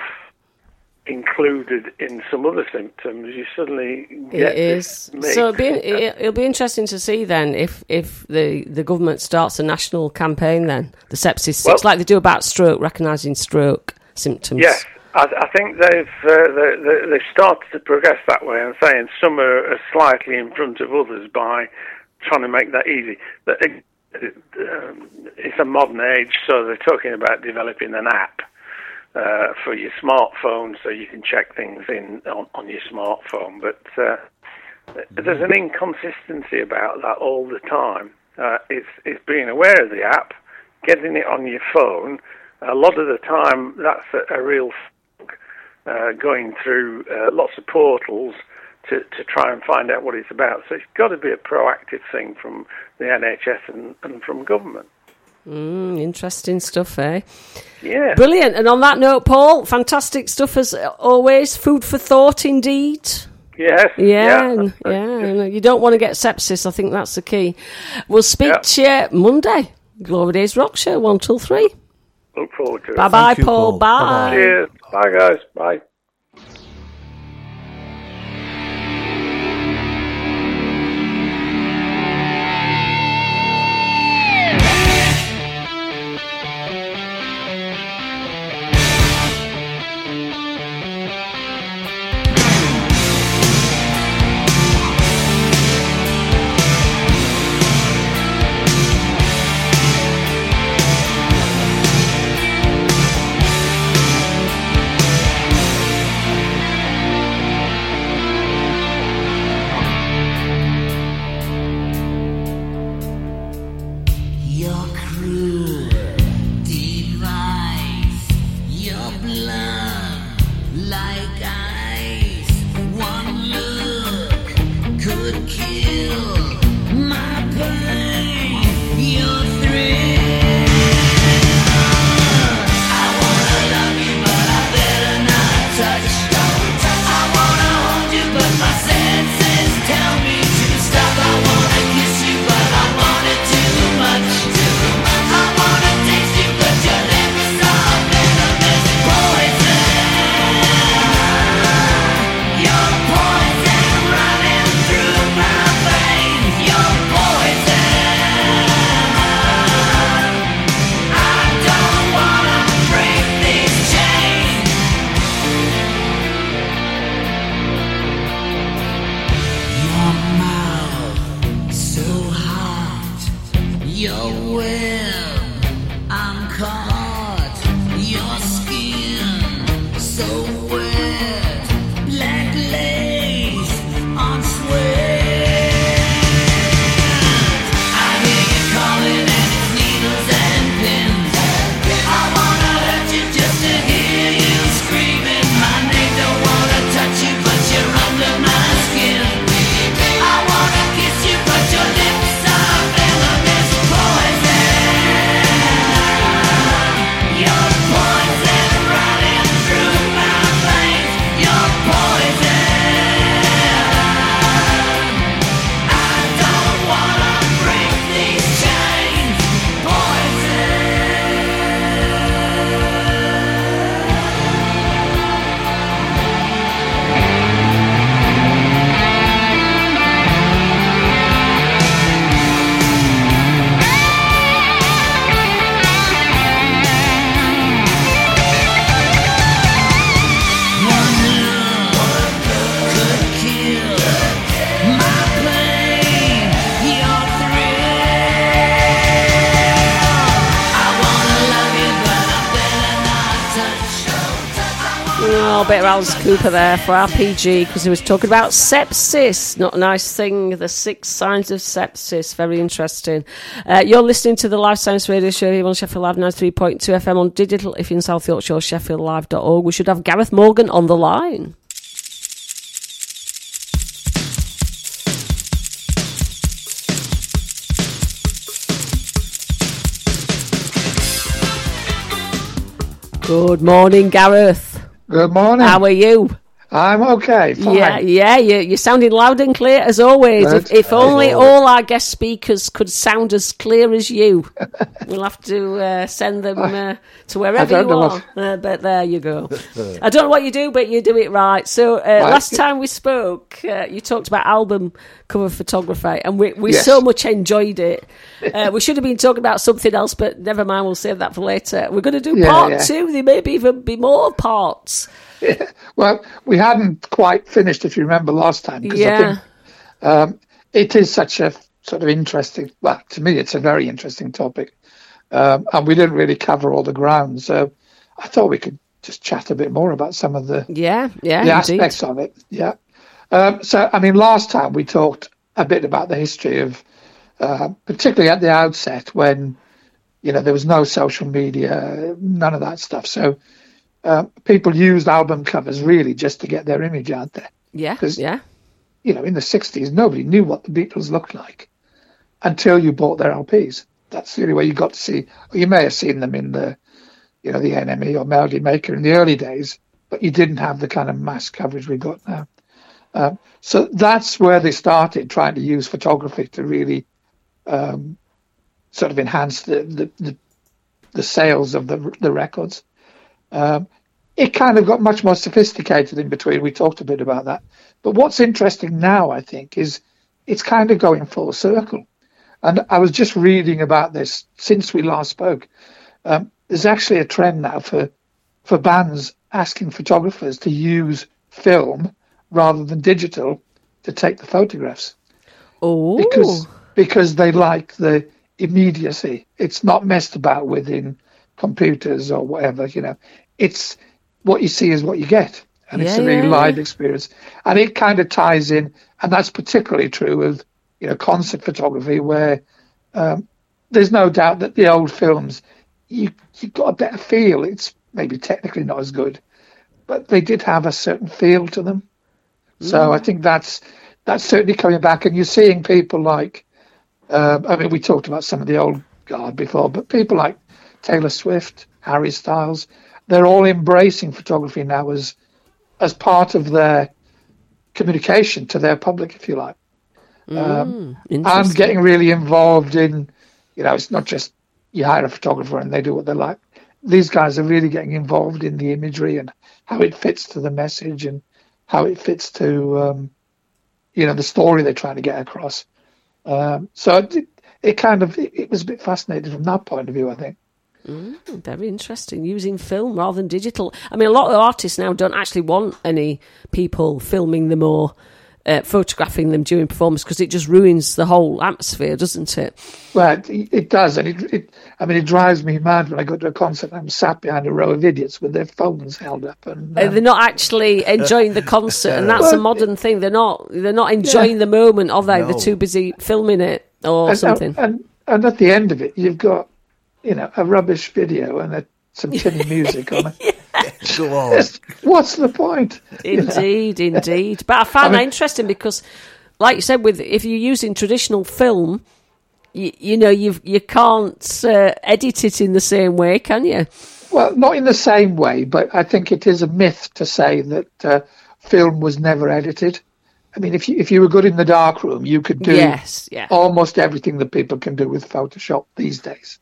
included in some other symptoms, you suddenly get It is. this So it'll be, mix. it- it'll be interesting to see then if, if the, the government starts a national campaign then, the Sepsis six, Well- like they do about stroke, recognising stroke symptoms. Yes, I, I think they've uh, they, they, they've started to progress that way and saying some are, are slightly in front of others by trying to make that easy. That it, it, um, it's a modern age, so they're talking about developing an app uh, for your smartphone so you can check things in on, on your smartphone. But uh, there's an inconsistency about that all the time. Uh, it's it's being aware of the app, getting it on your phone. A lot of the time, that's a, a real uh, going through uh, lots of portals to, to try and find out what it's about. So it's got to be a proactive thing from the N H S and, and from government. Mm, interesting stuff, eh? Yeah. Brilliant. And on that note, Paul, fantastic stuff as always. Food for thought, indeed. Yes. Yeah, Yeah. and, yeah. And you don't want to get sepsis. I think that's the key. We'll speak Yeah. to you Monday. Glory Days Rock Show, one till three. Look forward to it. Bye bye, you, Paul. Paul. Bye. Bye-bye. Cheers. Bye, guys. Bye. good device. Your blood like ice. One look could kill my pain. Your thrill. I wanna love you, but I better not touch. I wanna hold you, but my senses tell me to stop. I wanna kiss you, but I want it too much. I wanna taste you, but your lips are venomous poison. You're poison running through my veins. You're poison. I don't wanna break these chains. Your mouth so hot, your web I'm caught, your skin so wet, black lace on sweat. I hear you calling and it's needles and pins. I wanna hurt you just to hear you screaming my name. Don't wanna touch you, but you're under my skin. I wanna kiss you, but your lips are venomous poison. You're poison running through my veins. You're poison. I don't wanna break these chains. Poison. One look could kill my pain. Your thrill. I wanna love you, but I better not touch. Oh, a bit of Alice Cooper there for R P G because he was talking about sepsis. Not a nice thing. The six signs of sepsis. Very interesting. Uh, you're listening to the Live Science Radio Show here on Sheffield Live ninety-three point two F M on digital. If you're in South Yorkshire, sheffield live dot org. We should have Gareth Morgan on the line. Good morning, Gareth. Good morning. How are you? I'm okay. Fine. Yeah, yeah, you, you're sounding loud and clear as always. Good. If, if only As all our guest speakers could sound as clear as you. We'll have to uh, send them uh, to wherever don't you know are. what- Uh, but there you go. I don't know what you do, but you do it right. So uh, Right. last time we spoke, uh, you talked about album cover photography, and we, we Yes. so much enjoyed it. Uh, we should have been talking about something else, but never mind, we'll save that for later. We're going to do Yeah, part yeah. two. There may be even be more parts. Well, we hadn't quite finished, if you remember last time, because Yeah. I think um, it is such a sort of interesting. Well, to me, it's a very interesting topic, um, and we didn't really cover all the ground. So I thought we could just chat a bit more about some of the Yeah, yeah, the indeed. aspects of it. Yeah. Um, so, I mean, last time we talked a bit about the history of, uh, particularly at the outset when, you know, there was no social media, none of that stuff. So uh, people used album covers really just to get their image out there. Yeah, 'Cause, yeah. You know, in the sixties, nobody knew what the Beatles looked like until you bought their L Ps. That's the only way you got to see. Or you may have seen them in the, you know, the N M E or Melody Maker in the early days, but you didn't have the kind of mass coverage we got now. Um, so that's where they started trying to use photography to really um, sort of enhance the, the, the, the sales of the, the records. Um, it kind of got much more sophisticated in between. We talked a bit about that. But what's interesting now, I think, is it's kind of going full circle. And I was just reading about this since we last spoke. Um, there's actually a trend now for for bands asking photographers to use film rather than digital to take the photographs. Oh, because because they like the immediacy. It's not messed about with in computers or whatever. You know, it's what you see is what you get, and it's Yeah, a really yeah, live yeah. experience. And it kind of ties in, and that's particularly true with you know concert photography, where um, there's no doubt that the old films, you you got a better feel. It's maybe technically not as good, but they did have a certain feel to them. So Mm. I think that's that's certainly coming back, and you're seeing people like, um, I mean, we talked about some of the old guard before, but people like Taylor Swift, Harry Styles, they're all embracing photography now as as part of their communication to their public, if you like, um, Mm, and interesting. getting really involved in, you know, it's not just you hire a photographer and they do what they like. These guys are really getting involved in the imagery and how it fits to the message and how it fits to, um, you know, the story they're trying to get across. Um, so it, it kind of, it, it was a bit fascinating from that point of view, I think. Mm, very interesting. Using film rather than digital. I mean, a lot of artists now don't actually want any people filming them or uh, photographing them during performance because it just ruins the whole atmosphere, doesn't it? Well, it, it does, and it, it, I mean, it drives me mad when I go to a concert and I'm sat behind a row of idiots with their phones held up, and Uh, um, they're not actually enjoying the concert, and that's a Well, modern thing. They're not. They're not enjoying the moment, are they? They're too busy filming it or and, something. And, and at the end of it, you've got, you know, a rubbish video and a, some tinny music on it. Go on. It's- What's the point? You know? Indeed, indeed. But I found I mean- that interesting because, like you said, with if you're using traditional film, you, you know, you you can't uh, edit it in the same way, can you? Well, not in the same way, but I think it is a myth to say that uh, film was never edited. I mean, if you if you were good in the darkroom, you could do Yes, yeah. almost everything that people can do with Photoshop these days.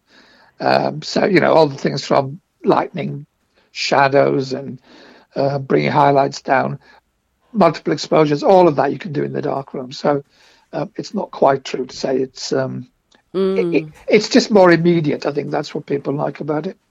Um, so, you know, all the things from lightning, shadows, and uh, bringing highlights down, multiple exposures, all of that you can do in the darkroom. So um, it's not quite true to say it's um, it, it, it's just more immediate. I think that's what people like about it.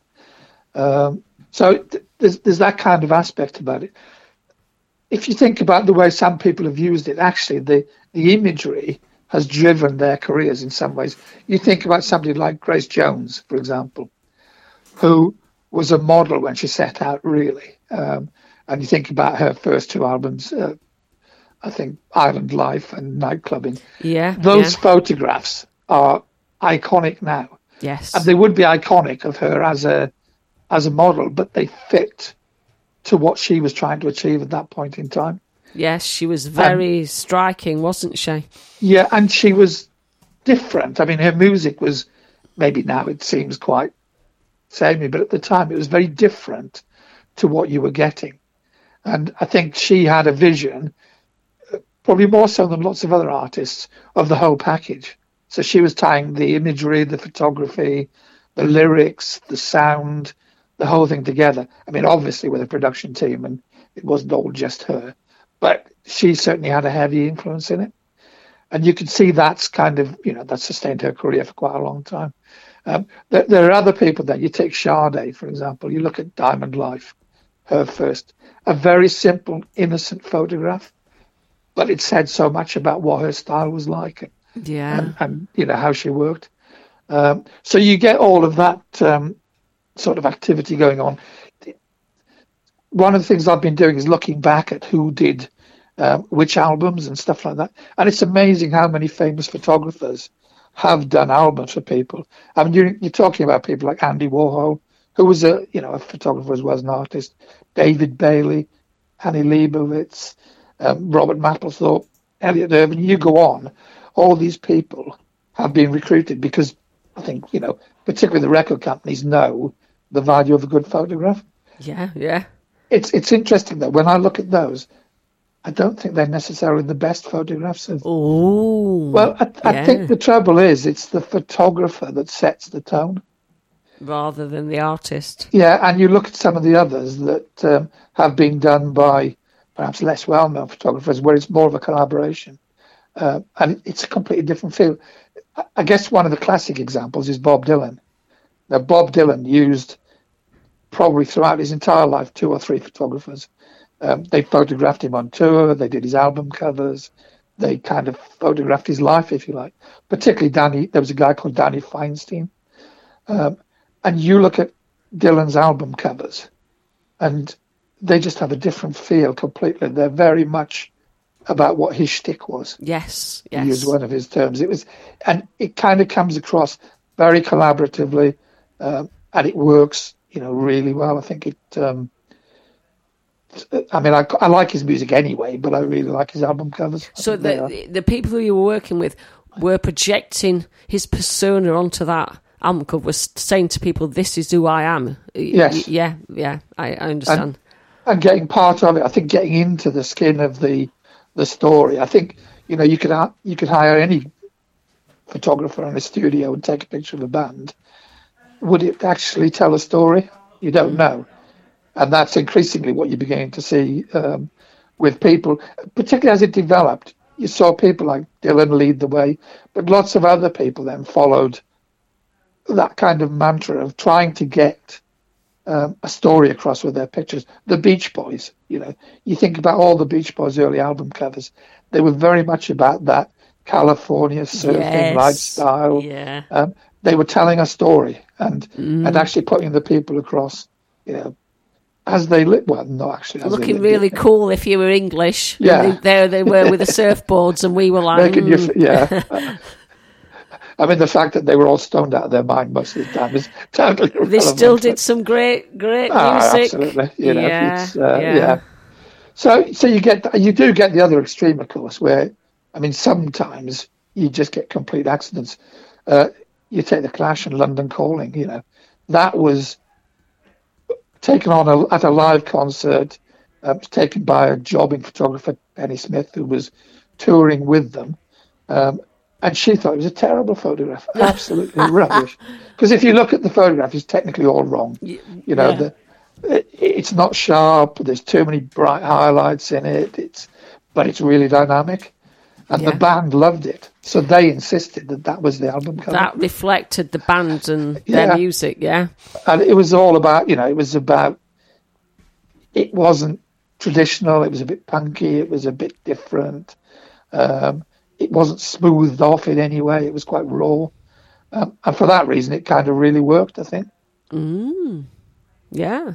Um, so th- there's there's that kind of aspect about it. If you think about the way some people have used it, actually the the imagery has driven their careers in some ways. You think about somebody like Grace Jones, for example, who was a model when she set out, really. Um, and you think about her first two albums, uh, I think Island Life and Nightclubbing. Yeah, Those yeah. photographs are iconic now. Yes. And they would be iconic of her as a as a model, but they fit to what she was trying to achieve at that point in time. Yes, she was very striking, wasn't she? Yeah, and she was different. I mean, her music was, maybe now it seems quite samey, but at the time it was very different to what you were getting. And I think she had a vision, uh, probably more so than lots of other artists, of the whole package. So she was tying the imagery, the photography, the lyrics, the sound, the whole thing together. I mean, obviously with a production team, and it wasn't all just her, but she certainly had a heavy influence in it. And you can see that's kind of, you know, that sustained her career for quite a long time. Um, there, there are other people there. You take Sade, for example. You look at Diamond Life, her first. A very simple, innocent photograph, but it said so much about what her style was like Yeah. and, and you know, how she worked. Um, so you get all of that um, sort of activity going on. One of the things I've been doing is looking back at who did um, which albums and stuff like that. And it's amazing how many famous photographers have done albums for people. I mean, you're, you're talking about people like Andy Warhol, who was a, you know, a photographer as well as an artist, David Bailey, Annie Leibovitz, um, Robert Mapplethorpe, Elliot Irvine. You go on, all these people have been recruited because I think, you know, particularly the record companies know the value of a good photograph. Yeah, yeah. It's it's interesting that when I look at those, I don't think they're necessarily the best photographs of. Oh, well, I, I yeah. think the trouble is it's the photographer that sets the tone. Rather than the artist. Yeah, and you look at some of the others that um, have been done by perhaps less well-known photographers, where it's more of a collaboration, uh, and it's a completely different feel. I- I guess one of the classic examples is Bob Dylan. Now, Bob Dylan used probably throughout his entire life two or three photographers. Um, they photographed him on tour. They did his album covers. They kind of photographed his life, if you like. Particularly Danny. There was a guy called Danny Feinstein. Um, and you look at Dylan's album covers, and they just have a different feel completely. They're very much about what his shtick was. Yes, To yes. use one of his terms. It was, and it kind of comes across. very collaboratively, um, and it works, you know, really well. I think it. Um, I mean, I, I like his music anyway, but I really like his album covers. So the the people who you were working with were projecting his persona onto that album cover, was saying to people, "This is who I am." Yes. Yeah, yeah, I, I understand. And, and getting part of it, I think, getting into the skin of the the story. I think, you know, you could ha- you could hire any photographer in a studio and take a picture of a band. Would it actually tell a story? You don't know. And that's increasingly what you're beginning to see um, with people, particularly as it developed. You saw people like Dylan lead the way, but lots of other people then followed that kind of mantra of trying to get um, a story across with their pictures. The Beach Boys, you know, you think about all the Beach Boys' early album covers, they were very much about that California surfing Yes. lifestyle. Yeah. Um, they were telling a story and Mm. and actually putting the people across, you know, as they live. Well, not actually. As Looking they really lived, cool if you were English. Yeah. They, there they were with the surfboards, and we were like, Making you, mm. f- yeah. I mean, the fact that they were all stoned out of their mind most of the time is totally irrelevant. They still did some great, great Ah, music. absolutely. You know, yeah, it's, uh, yeah. yeah. So, so you get you do get the other extreme, of course, where I mean, sometimes you just get complete accidents. Uh, you take the Clash and London Calling. You know, that was taken on a, at a live concert, uh, taken by a jobbing photographer, Penny Smith, who was touring with them. Um, and she thought it was a terrible photograph, absolutely rubbish. Because if you look at the photograph, it's technically all wrong. You know, yeah. the, it, it's not sharp. There's too many bright highlights in it. It's, but it's really dynamic. And Yeah. the band loved it. So they insisted that that was the album cover. That reflected the band and Yeah. their music, yeah. And it was all about, you know, it was about, it wasn't traditional, it was a bit punky, it was a bit different. Um, it wasn't smoothed off in any way, it was quite raw. Um, and for that reason, it kind of really worked, I think. Mm. Yeah.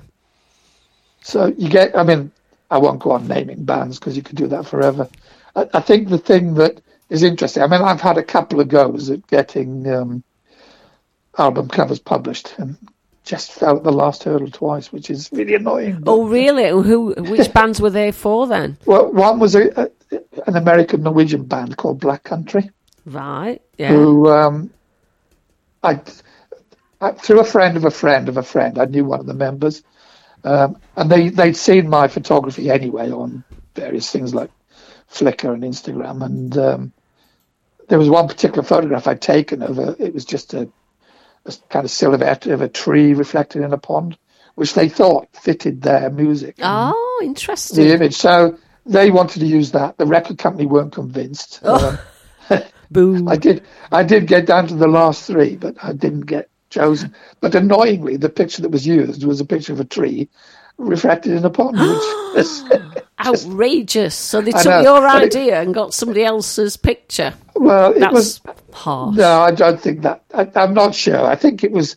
So you get, I mean, I won't go on naming bands because you could do that forever. I, I think the thing that is interesting, I mean, I've had a couple of goes at getting um, album covers published and just fell at the last hurdle twice, which is really annoying. But, Oh, really? Who? Which bands were they for then? well, one was a, a, an American Norwegian band called Black Country, Right. Yeah. who um, I, I through a friend of a friend of a friend, I knew one of the members, um, and they they'd seen my photography anyway on various things like Flickr and Instagram, and um, there was one particular photograph I'd taken of a, it was just a, a kind of silhouette of a tree reflected in a pond, which they thought fitted their music. Oh, interesting. The image. So they wanted to use that. The record company weren't convinced. Oh. Um, Boo. I did I did get down to the last three, but I didn't get chosen. But annoyingly, the picture that was used was a picture of a tree reflected in a pond, which is outrageous. So they I took know, your but it- idea and got somebody else's picture. Well, it That's was harsh. No, I don't think that. I, I'm not sure. I think it was.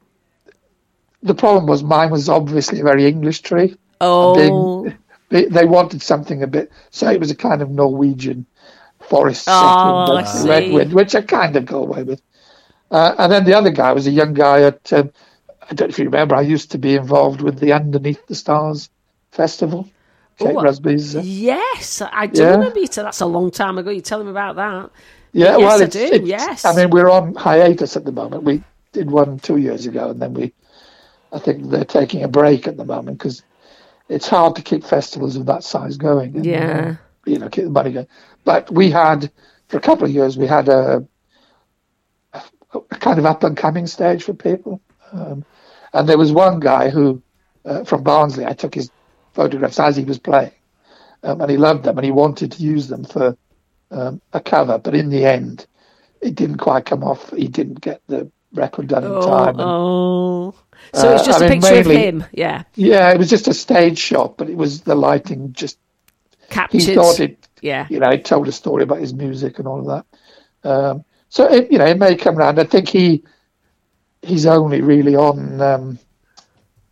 The problem was mine was obviously a very English tree. Oh. Being- they, they wanted something a bit. So it was a kind of Norwegian forest Oh, setting, I like see. redwood, which I kind of go away with. Uh, and then the other guy was a young guy at. Um, I don't know if you remember. I used to be involved with the Underneath the Stars festival. Kate Oh, Rusby's. Uh, Yes, I do Yeah. remember you. T- that's a long time ago. You tell him about that. Yeah, yes, well, I it's, do. it's- yes. I mean, we're on hiatus at the moment. We did one two years ago, and then we, I think they're taking a break at the moment because it's hard to keep festivals of that size going. And, Yeah. uh, you know, keep the money going. But we had, for a couple of years, we had a, a, a kind of up and coming stage for people. Um, and there was one guy who, uh, from Barnsley, I took his photographs as he was playing, um, and he loved them, and he wanted to use them for um, a cover, but in the end, it didn't quite come off. He didn't get the record done in oh, time. And, oh. So it's uh, just I a mean, picture mainly- of him. Yeah. Yeah, it was just a stage shot, but it was the lighting just. Captured. He thought it. Yeah. You know, it told a story about his music and all of that. Um, so it, you know, it may come round. I think he, he's only really on um,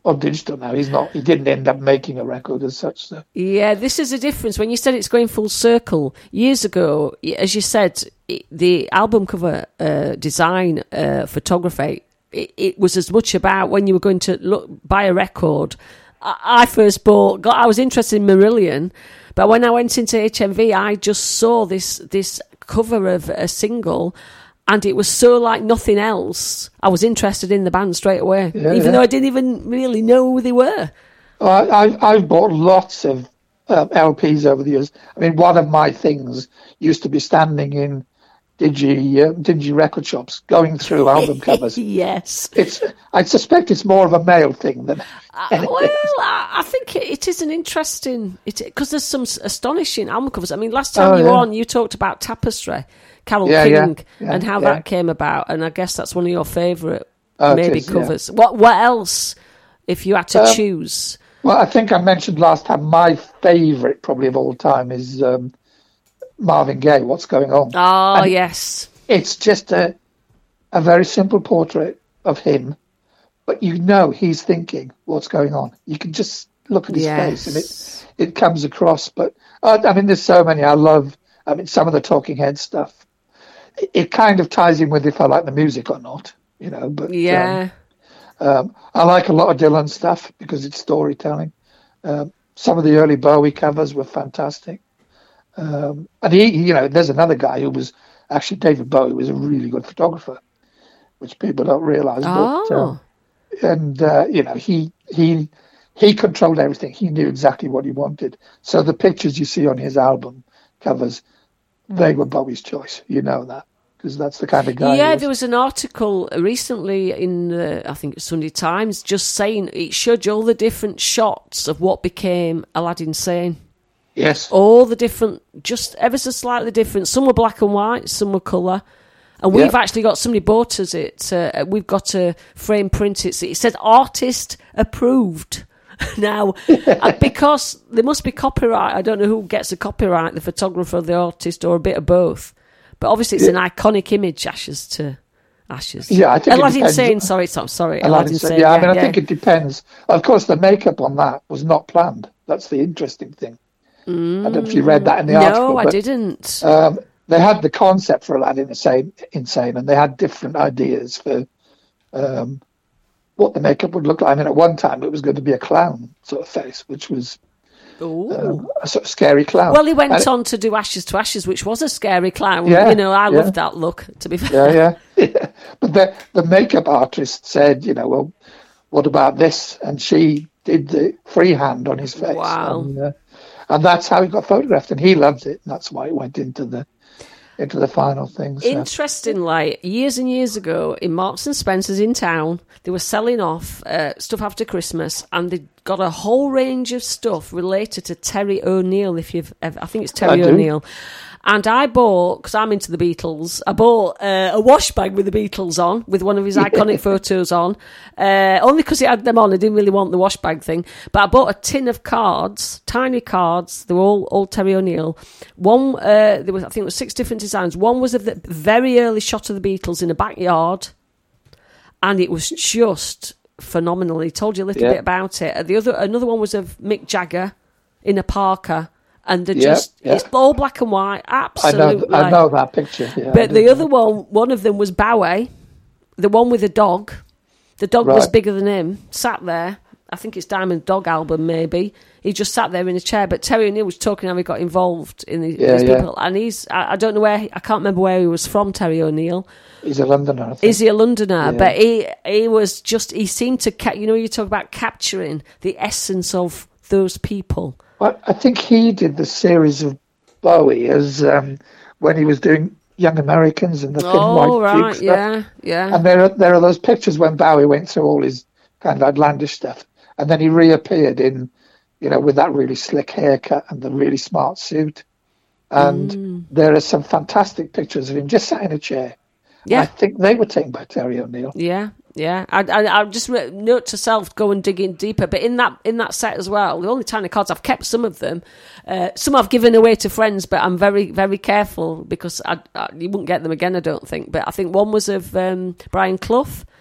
on digital now. He's not. He didn't end up making a record as such. So. Yeah, this is a difference. When you said it's going full circle, years ago, as you said, it, the album cover uh, design, uh, photography, it, it was as much about when you were going to look buy a record. I, I first bought, got, I was interested in Marillion, but when I went into H M V, I just saw this this cover of a single. And it was so like nothing else. I was interested in the band straight away, yeah, even yeah. though I didn't even really know who they were. Well, I, I, I've bought lots of um, L Ps over the years. I mean, one of my things used to be standing in digi uh, digi record shops, going through album covers. Yes, it's. I suspect it's more of a male thing than. Uh, well, I, I think it, it is an interesting because there's some astonishing album covers. I mean, last time oh, you were yeah. on, you talked about Tapestry. Carole yeah, King yeah, yeah, and how yeah. that came about, and I guess that's one of your favourite oh, maybe is, covers. Yeah. What what else, if you had to um, choose? Well, I think I mentioned last time my favourite, probably of all time, is um, Marvin Gaye. What's going on? Oh and yes, it's just a a very simple portrait of him, but you know he's thinking what's going on. You can just look at his yes. face, and it it comes across. But uh, I mean, there's so many I love. I mean, some of the Talking Heads stuff. It kind of ties in with if I like the music or not, you know. But yeah, um, um, I like a lot of Dylan stuff because it's storytelling. Um, some of the early Bowie covers were fantastic, um, and he, you know, there's another guy who was actually David Bowie was a really good photographer, which people don't realise. Oh, but, um, and uh, you know, he he he controlled everything. He knew exactly what he wanted. So the pictures you see on his album covers. They were Bowie's choice, you know that, because that's the kind of guy. Yeah, he was. there was an article recently in, uh, I think it's Sunday Times, just saying it showed you all the different shots of what became Aladdin Sane. Yes. All the different, just ever so slightly different. Some were black and white, some were colour. And we've yeah. actually got somebody bought us it. Uh, we've got a frame print. It's, it said artist approved. Now, because there must be copyright, I don't know who gets the copyright, the photographer, the artist, or a bit of both. But obviously, it's yeah. an iconic image, Ashes to Ashes. Yeah, I think Aladdin Sane, sorry, sorry, sorry. Aladdin Sane. Yeah, yeah, I mean, yeah. I think it depends. Of course, the makeup on that was not planned. That's the interesting thing. Mm. I don't know if you read that in the no, article. No, I but, didn't. Um, they had the concept for Aladdin Insane, insane, and they had different ideas for um, what the makeup would look like. I mean, at one time it was going to be a clown sort of face, which was um, a sort of scary clown. Well, he went and on it, to do Ashes to Ashes, which was a scary clown. Yeah, you know, I yeah. loved that look, to be fair. Yeah, yeah. yeah. But the, the makeup artist said, you know, well, what about this? And she did the freehand on his face. Wow. And, uh, and that's how he got photographed, and he loved it, and that's why it went into the into the final thing. So. Interestingly, years and years ago, in Marks and Spencer's in town, they were selling off uh, stuff after Christmas, and they got a whole range of stuff related to Terry O'Neill. If you've, ever, I think it's Terry O'Neill. And I bought, because I'm into the Beatles, I bought uh, a wash bag with the Beatles on, with one of his iconic photos on. Uh, only because he had them on, I didn't really want the wash bag thing. But I bought a tin of cards, tiny cards. They were all, all Terry O'Neill. One, uh, there was, I think there were six different designs. One was of the very early shot of the Beatles in a backyard. And it was just phenomenal. He told you a little yeah. bit about it. The other, Another one was of Mick Jagger in a parka. And they're yeah, just, yeah. it's all black and white, absolutely. I know, I know that picture. Yeah, but the other one, one of them was Bowie, the one with the dog. The dog right. was bigger than him, sat there. I think it's Diamond Dog album, maybe. He just sat there in a chair. But Terry O'Neill was talking how he got involved in the, yeah, these yeah. people. And he's, I, I don't know where, I can't remember where he was from, Terry O'Neill. He's a Londoner, I think. Is he a Londoner? Yeah. But he, he was just, he seemed to, ca- you know, you talk about capturing the essence of those people. Well, I think he did the series of Bowie as um, when he was doing Young Americans and the Thin oh, White right, Duke stuff. yeah, yeah. And there are there are those pictures when Bowie went through all his kind of outlandish stuff, and then he reappeared in, you know, with that really slick haircut and the really smart suit. And mm. there are some fantastic pictures of him just sat in a chair. Yeah, I think they were taken by Terry O'Neill. Yeah. Yeah, I, I, I'll just re- note to self, go and dig in deeper. But in that in that set as well, the only tiny cards, I've kept some of them. Uh, some I've given away to friends, but I'm very, very careful because I, I, you wouldn't get them again, I don't think. But I think one was of um, Brian Clough.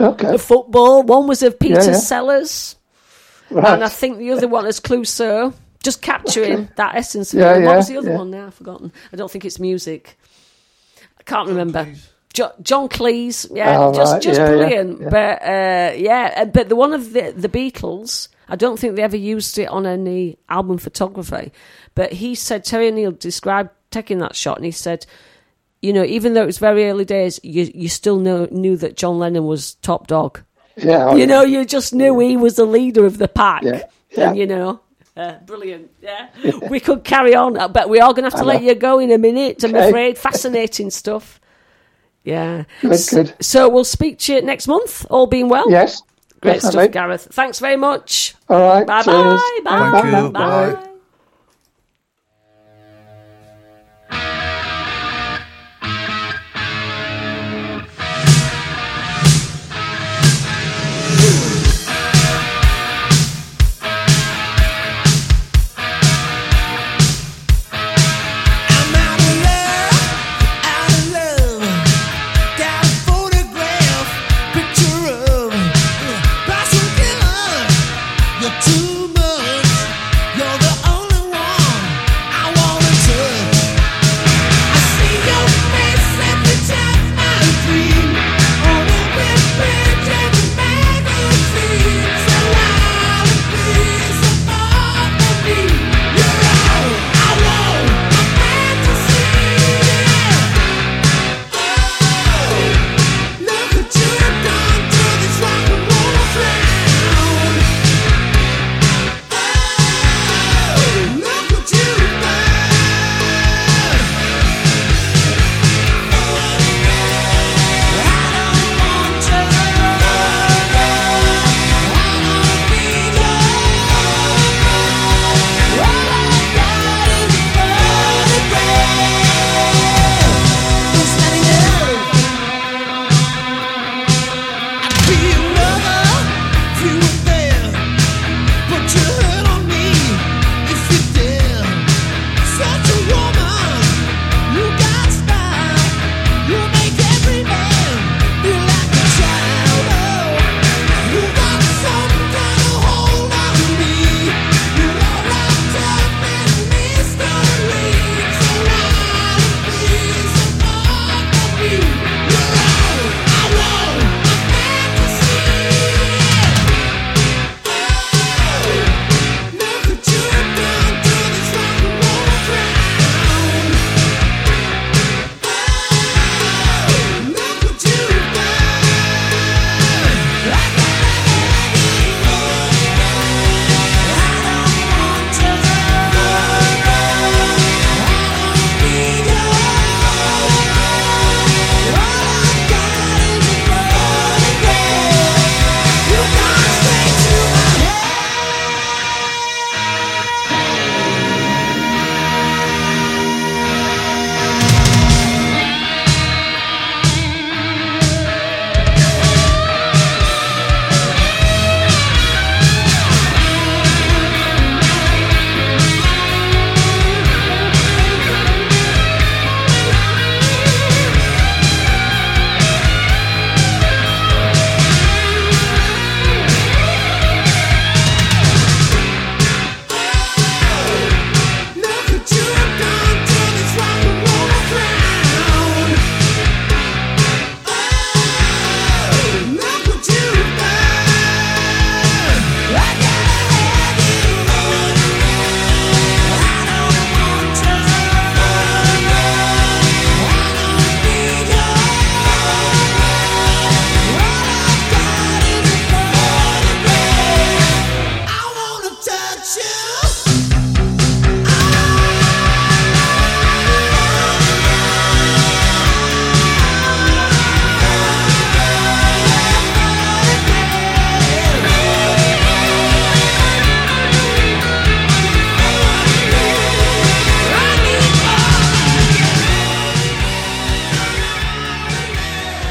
Okay. The football. One was of Peter Yeah, yeah. Sellers. Right. And I think the other one is Clouseau. Just capturing Okay. that essence of Yeah, it. And what yeah, was the other yeah. one now? I've forgotten. I don't think it's music. I can't remember. Jo- John Cleese, yeah, Oh, just right. just Yeah, yeah, brilliant. yeah. But uh, yeah, uh, but the one of the the Beatles, I don't think they ever used it on any album photography. But he said, Terry O'Neill described taking that shot, and he said, you know, even though it was very early days, you you still know, knew that John Lennon was top dog. Yeah. oh, You yeah. know, you just knew he was the leader of the pack. Yeah, yeah. And, you know, uh, brilliant. Yeah. We could carry on, but we are going to have to I let know. you go in a minute, I'm Okay. afraid. Fascinating stuff. Yeah. Good, S- good. So we'll speak to you next month, all being well. Yes. Great definitely. stuff, Gareth. Thanks very much. All right. Bye-bye. Cheers. Bye. Thank you. Bye. Bye.